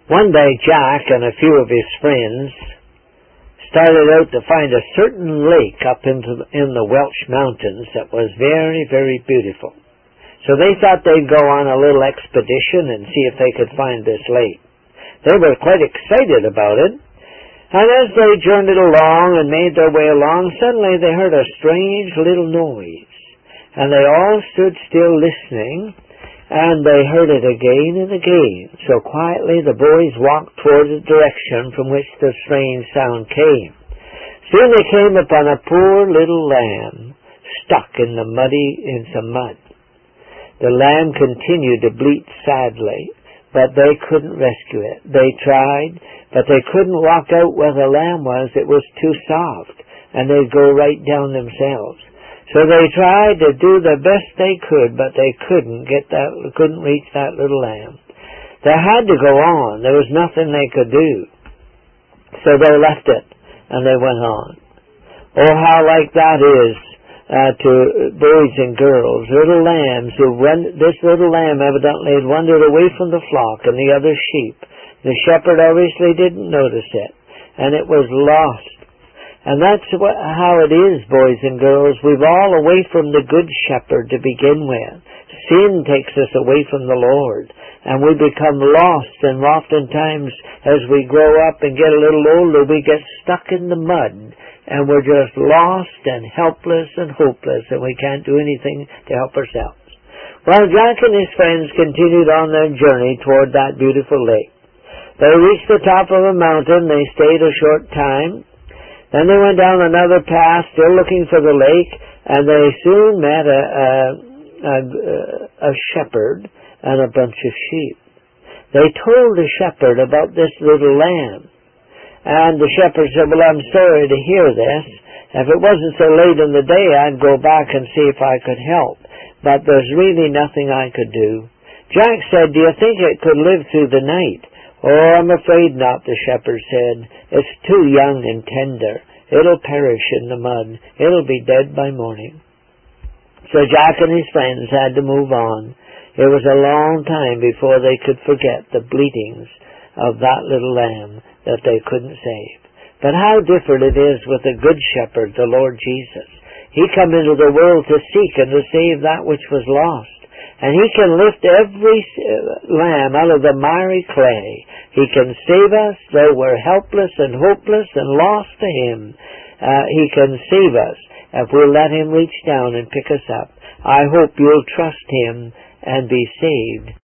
One day Jack and a few of his friends started out to find a certain lake up in the Welsh mountains that was very, very beautiful. So they thought they'd go on a little expedition and see if they could find this lake. They were quite excited about it, and as they journeyed along and made their way along, suddenly they heard a strange little noise, and they all stood still listening, and they heard it again and again. So quietly the boys walked toward the direction from which the strange sound came. Soon they came upon a poor little lamb stuck in some mud. The lamb continued to bleat sadly, but they couldn't rescue it. They tried, but they couldn't walk out where the lamb was. It was too soft, and they'd go right down themselves. So they tried to do the best they could, but they couldn't reach that little lamb. They had to go on. There was nothing they could do. So they left it, and they went on. Oh, how like that is to boys and girls, little lambs this little lamb evidently had wandered away from the flock and the other sheep. The shepherd obviously didn't notice it, and it was lost. And that's how it is, boys and girls. We're all away from the good shepherd to begin with. Sin takes us away from the Lord, and we become lost, and oftentimes as we grow up and get a little older, we get stuck in the mud, and we're just lost and helpless and hopeless, and we can't do anything to help ourselves. Well, Jack and his friends continued on their journey toward that beautiful lake. They reached the top of a mountain. They stayed a short time. Then they went down another path, still looking for the lake, and they soon met a shepherd and a bunch of sheep. They told the shepherd about this little lamb, and the shepherd said, well, I'm sorry to hear this. If it wasn't so late in the day, I'd go back and see if I could help, but there's really nothing I could do. Jack said, do you think it could live through the night? Oh, I'm afraid not, the shepherd said. It's too young and tender. It'll perish in the mud. It'll be dead by morning. So Jack and his friends had to move on. It was a long time before they could forget the bleatings of that little lamb that they couldn't save. But how different it is with the Good Shepherd, the Lord Jesus. He came into the world to seek and to save that which was lost. And He can lift every lamb out of the miry clay. He can save us, though we're helpless and hopeless and lost to Him. He can save us if we'll let Him reach down and pick us up. I hope you'll trust Him and be saved